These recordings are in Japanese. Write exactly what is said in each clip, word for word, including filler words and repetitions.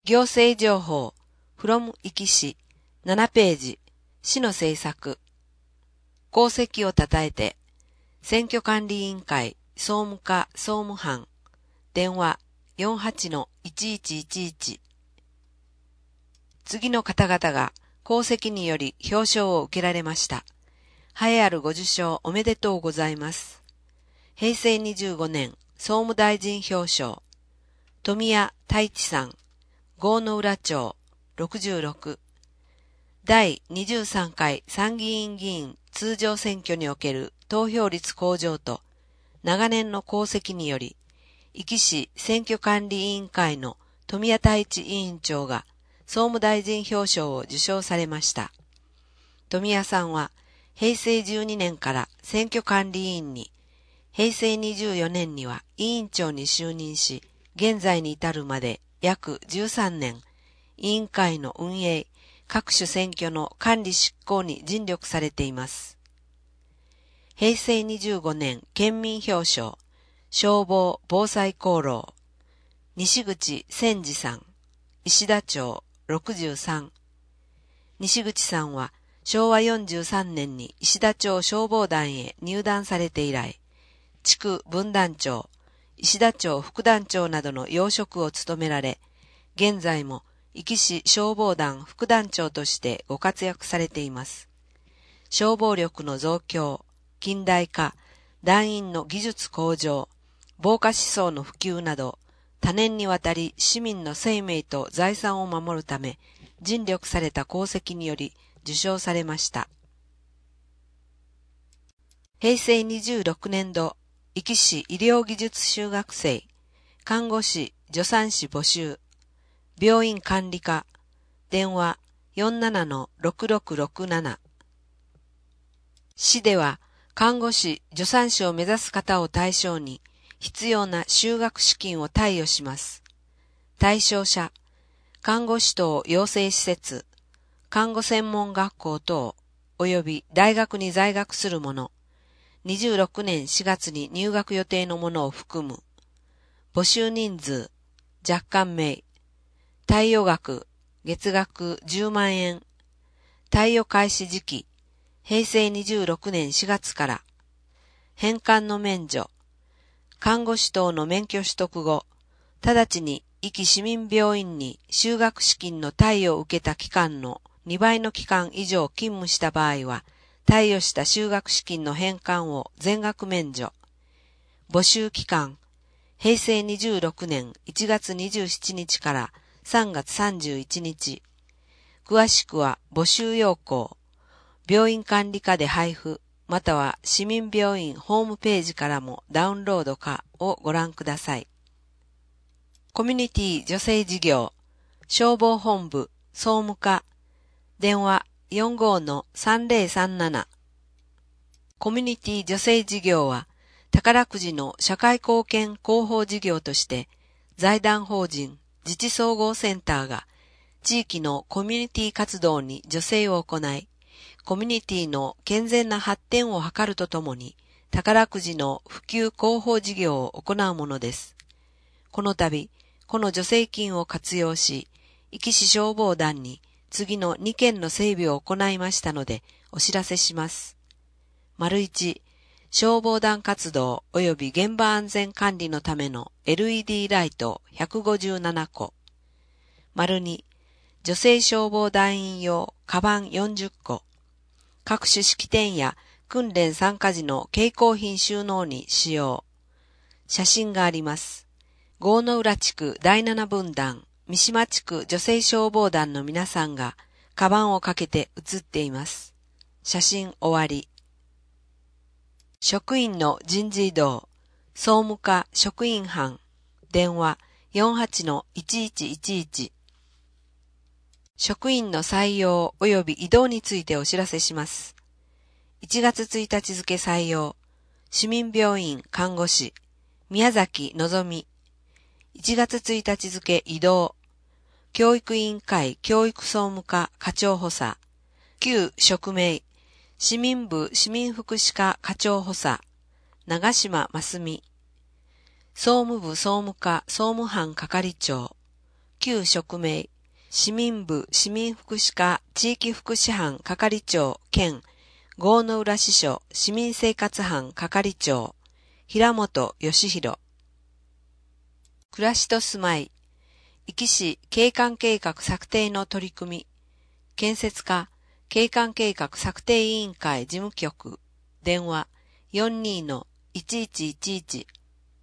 行政情報 from 壱岐市ななページ市の政策功績をたたえて選挙管理委員会総務課総務班電話 よんはちのいちいちいちいち 次の方々が功績により表彰を受けられました。栄えあるご受賞おめでとうございます。へいせいにじゅうごねん総務大臣表彰富谷太一さん郷ノ浦町ろくじゅうろくだいにじゅうさんかい参議院議員通常選挙における投票率向上と長年の功績により壱岐市選挙管理委員会の富谷太一委員長が総務大臣表彰を受賞されました。富谷さんはへいせいじゅうにねんから選挙管理委員に、へいせいにじゅうよねんには委員長に就任し、現在に至るまで約じゅうさんねん、委員会の運営、各種選挙の管理執行に尽力されています。へいせいにじゅうごねん県民表彰、消防防災功労、西口千治さん、石田町ろくじゅうさん。西口さんはしょうわよんじゅうさんねんに石田町消防団へ入団されて以来、地区分団長、石田町副団長などの要職を務められ、現在も壱岐市消防団副団長としてご活躍されています。消防力の増強、近代化、団員の技術向上、防火思想の普及など、多年にわたり市民の生命と財産を守るため、尽力された功績により受賞されました。へいせいにじゅうろくねんど、壱岐市医療技術修学生、看護師、助産師募集、病院管理課、電話 よんななのろくろくろくなな。市では、看護師、助産師を目指す方を対象に、必要な修学資金を貸与します。対象者、看護師等養成施設、看護専門学校等、及び大学に在学する者、にじゅうろくねんしがつに入学予定の者を含む。募集人数、若干名、貸与額、月額じゅうまんえん、貸与開始時期、へいせいにじゅうろくねんしがつから、返還の免除、看護師等の免許取得後、直ちに壱岐市民病院に修学資金の貸与を受けた期間のにばいの期間以上勤務した場合は、貸与した修学資金の返還を全額免除。募集期間、へいせいにじゅうろくねんいちがつにじゅうしちにちからさんがつさんじゅういちにち。詳しくは募集要項、病院管理課で配布、または市民病院ホームページからもダウンロードかをご覧ください。コミュニティ女性事業、消防本部、総務課、電話 よんごのさんぜろさんなな。コミュニティ女性事業は、宝くじの社会貢献広報事業として、財団法人自治総合センターが、地域のコミュニティ活動に助成を行い、コミュニティの健全な発展を図るとともに、宝くじの普及広報事業を行うものです。この度、この助成金を活用し、壱岐市消防団に次のにけんの整備を行いましたので、お知らせします。丸いち、消防団活動及び現場安全管理のための エルイーディー ライトひゃくごじゅうななこ。丸に、女性消防団員用カバンよんじゅっこ。各種式典や訓練参加時の携行品収納に使用。写真があります。郷ノ浦地区だいなな分団、三島地区女性消防団の皆さんが、カバンをかけて写っています。写真終わり。職員の人事異動、総務課職員班、電話 よんはちのいちいちいちいち。職員の採用及び異動についてお知らせします。いちがつついたち付採用、市民病院看護師、宮崎のぞみ。いちがつついたち付異動、教育委員会教育総務課課長補佐、旧職名、市民部市民福祉課課長補佐、長島真澄。総務部総務課総務班係長、 旧職名、市民部市民福祉課地域福祉班係長兼郷野浦支所市民生活班係長、平本義弘。暮らしと住まい、壱岐市景観計画策定の取り組み、建設課景観計画策定委員会事務局、電話 よんにーのいちいちいちいち。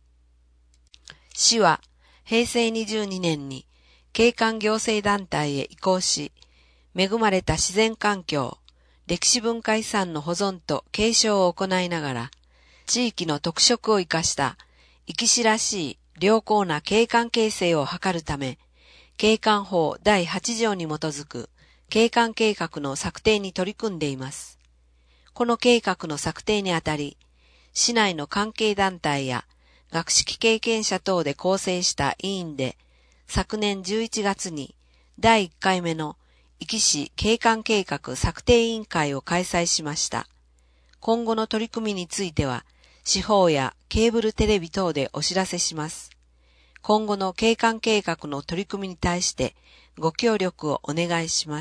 市はへいせいにじゅうにねんに景観行政団体へ移行し、恵まれた自然環境、歴史文化遺産の保存と継承を行いながら、地域の特色を生かした壱岐市らしい良好な景観形成を図るため、景観法だいはち条に基づく景観計画の策定に取り組んでいます。この計画の策定にあたり、市内の関係団体や学識経験者等で構成した委員で、昨年じゅういちがつにだいいっかいめの壱岐市景観計画策定委員会を開催しました。今後の取り組みについては、市報やケーブルテレビ等でお知らせします。今後の景観計画の取り組みに対してご協力をお願いします。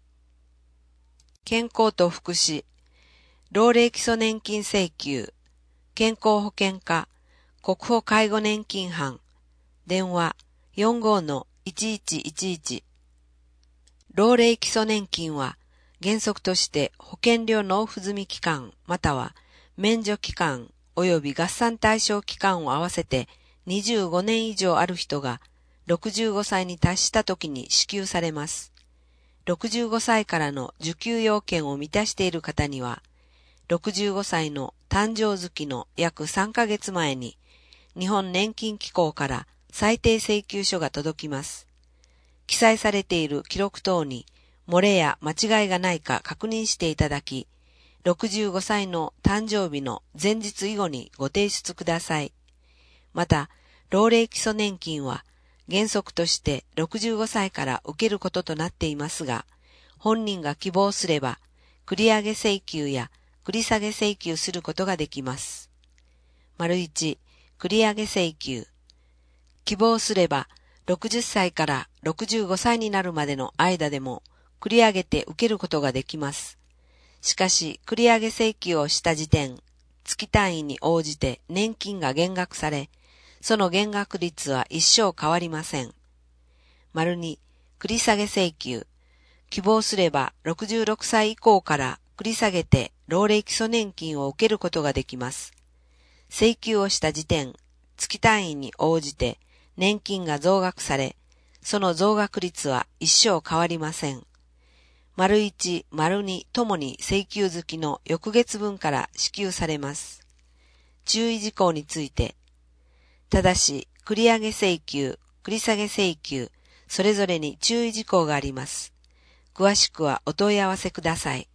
健康と福祉、老齢基礎年金請求、健康保険課、国保介護年金班、電話 よんごーのいちいちいちいち。老齢基礎年金は原則として保険料納付済期間または免除期間及び合算対象期間を合わせてにじゅうごねん以上ある人がろくじゅうごさいに達した時に支給されます。ろくじゅうごさいからの受給要件を満たしている方には、ろくじゅうごさいの誕生月の約さんかげつまえに日本年金機構から最低請求書が届きます。記載されている記録等に漏れや間違いがないか確認していただき、ろくじゅうごさいの誕生日の前日以後にご提出ください。また、老齢基礎年金は原則としてろくじゅうごさいから受けることとなっていますが、本人が希望すれば、繰り上げ請求や繰り下げ請求することができます。丸いち、繰り上げ請求。希望すれば、ろくじゅっさいからろくじゅうごさいになるまでの間でも、繰り上げて受けることができます。しかし、繰り上げ請求をした時点、月単位に応じて年金が減額され、その減額率は一生変わりません。丸に、繰り下げ請求。希望すればろくじゅうろくさい以降から繰り下げて老齢基礎年金を受けることができます。請求をした時点、月単位に応じて年金が増額され、その増額率は一生変わりません。丸一、丸二ともに請求月の翌月分から支給されます。注意事項について、ただし、繰り上げ請求、繰り下げ請求、それぞれに注意事項があります。詳しくはお問い合わせください。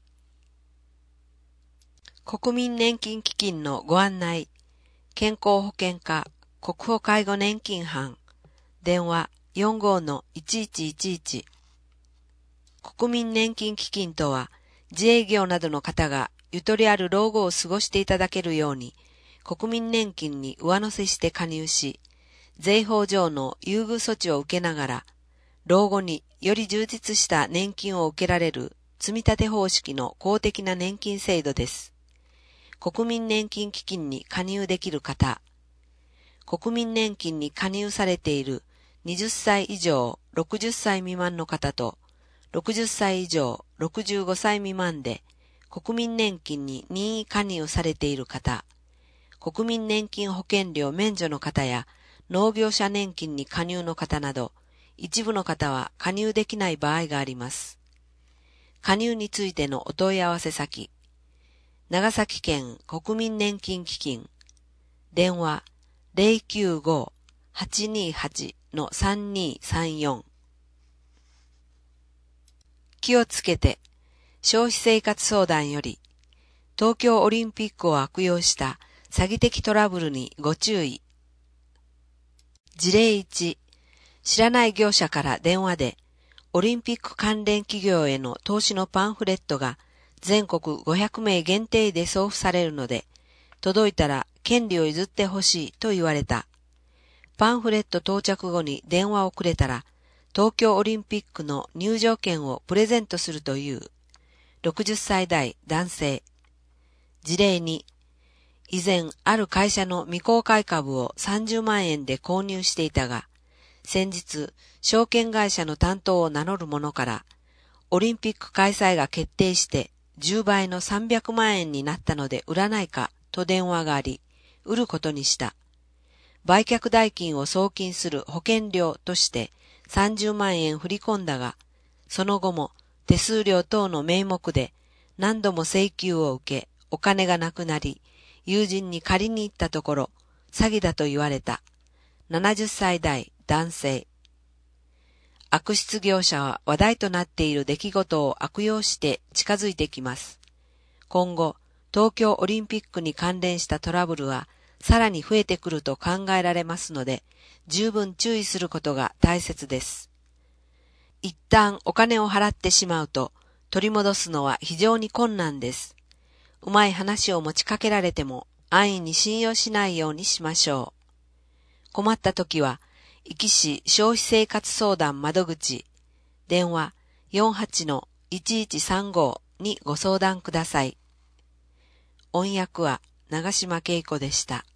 国民年金基金のご案内、健康保険課、国保介護年金班、電話 よんごーのいちいちいちいち。国民年金基金とは、自営業などの方がゆとりある老後を過ごしていただけるように、国民年金に上乗せして加入し、税法上の優遇措置を受けながら、老後により充実した年金を受けられる積立方式の公的な年金制度です。国民年金基金に加入できる方、国民年金に加入されているはたち以上ろくじゅっさい未満の方と、ろくじゅっさい以上ろくじゅうごさい未満で国民年金に任意加入されている方、国民年金保険料免除の方や農業者年金に加入の方など、一部の方は加入できない場合があります。加入についてのお問い合わせ先、長崎県国民年金基金、電話 ゼロきゅうご はちにはち さんにさんよん。気をつけて、消費生活相談より、東京オリンピックを悪用した詐欺的トラブルにご注意。事例いち、知らない業者から電話で、オリンピック関連企業への投資のパンフレットが全国ごひゃくめい限定で送付されるので、届いたら権利を譲ってほしいと言われた。パンフレット到着後に電話をくれたら、 東京オリンピックの入場券をプレゼントするというろくじゅっさい代男性。事例に、以前ある会社の未公開株をさんじゅうまんえんで購入していたが、先日証券会社の担当を名乗る者から、オリンピック開催が決定してじゅうばいのさんびゃくまんえんになったので売らないかと電話があり、売ることにした。売却代金を送金する保険料としてさんじゅうまんえん振り込んだが、その後も手数料等の名目で何度も請求を受け、お金がなくなり、友人に借りに行ったところ、詐欺だと言われた。ななじゅっさい代男性。悪質業者は話題となっている出来事を悪用して近づいてきます。今後、東京オリンピックに関連したトラブルはさらに増えてくると考えられますので、十分注意することが大切です。一旦お金を払ってしまうと、取り戻すのは非常に困難です。うまい話を持ちかけられても安易に信用しないようにしましょう。困った時は、壱岐市消費生活相談窓口、電話 よんはちのいちいちさんご にご相談ください。音訳は長島恵子でした。